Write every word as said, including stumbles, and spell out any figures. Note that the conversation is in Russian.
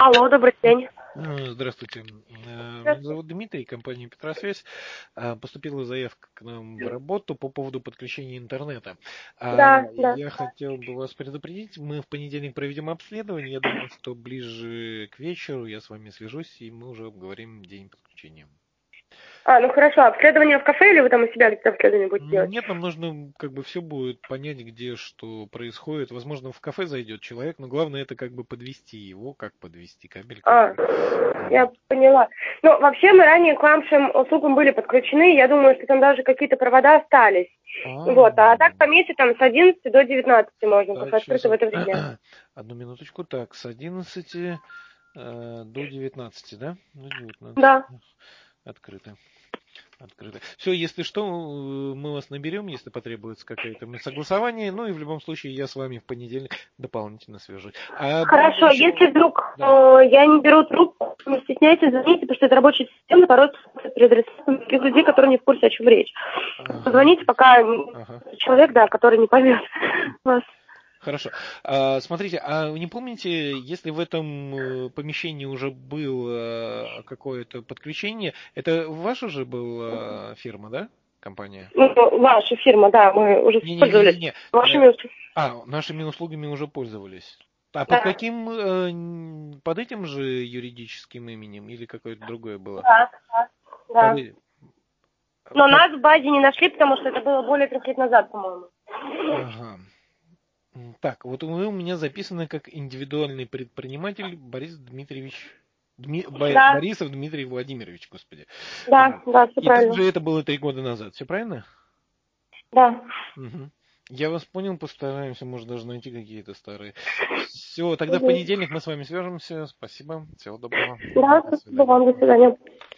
Алло, добрый день. Э, Здравствуйте. Э, Меня Здравствуйте. зовут Дмитрий, компания Петросвязь. А, Поступила заявка к нам в работу по поводу подключения интернета. А, Да, да. Я хотел бы вас предупредить, мы в понедельник проведем обследование. Я думаю, что ближе к вечеру я с вами свяжусь, и мы уже обговорим день подключения. А, ну хорошо, обследование в кафе или вы там у себя где-то обследование будете делать? Нет, нам нужно как бы все будет понять, где что происходит. Возможно, в кафе зайдет человек, но главное это как бы подвести его, как подвести кабель. Как... А, я поняла. Ну, вообще мы ранее к вашим услугам были подключены, я думаю, что там даже какие-то провода остались. А, Вот, а так по месте там с одиннадцати до девятнадцати можно, так, пока сейчас открыто в это время. одну минуточку. Так, с одиннадцати э, до девятнадцати, да? До девятнадцати. Да. Открыто. Открыто. Все, если что, э, мы вас наберем, если потребуется какое-то согласование. Ну и в любом случае я с вами в понедельник дополнительно свяжусь. А было бы Хорошо, еще... если вдруг Да. э, я не беру трубку, не стесняйтесь, звоните, потому что это рабочая система, порой перед адресатом таких людей, которые не в курсе, о чем речь. Ага. Позвоните, пока Ага. человек, да, который не поймет вас. Хорошо. А, смотрите, а вы не помните, если в этом э, помещении уже было какое-то подключение, это ваша же была фирма, да? Компания? Ну, ваша фирма, да, мы уже пользовались Не-не-не-не-не. вашими услугами. А, нашими услугами уже пользовались. А под Да, каким, э, н- под этим же юридическим именем или какое-то другое было? да, да, Под... да. э- Но Как? нас в базе не нашли, потому что это было более трех лет назад, по-моему. Ага. М, Так, вот вы у меня записаны как индивидуальный предприниматель Борис Дмитриевич Дми- Бо- Да, Борисов Дмитрий Владимирович, господи. да, Вот. да, все И также правильно. это было три года назад, все правильно? Да. Мгм. Я вас понял, постараемся, может, даже найти какие-то старые. Все, тогда в Мгм. понедельник мы с вами свяжемся. Спасибо, всего доброго. Да, До спасибо свидания. вам, до свидания.